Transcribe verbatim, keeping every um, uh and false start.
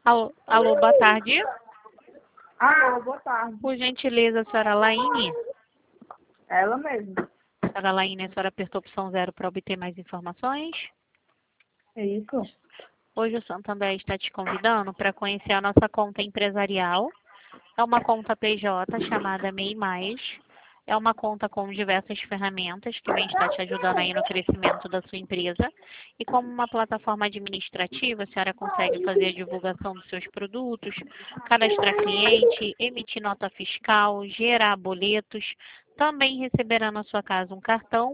Alô, alô, boa tarde. Alô, boa tarde. Por gentileza, senhora Laine. Ela mesma. Senhora Laine, a senhora apertou a opção zero para obter mais informações. É isso? Hoje o Santander está te convidando para conhecer a nossa conta empresarial. É uma conta P J chamada M E I Mais. É uma conta com diversas ferramentas que vem estar te ajudando aí no crescimento da sua empresa. E como uma plataforma administrativa, a senhora consegue fazer a divulgação dos seus produtos, cadastrar cliente, emitir nota fiscal, gerar boletos, também receberá na sua casa um cartão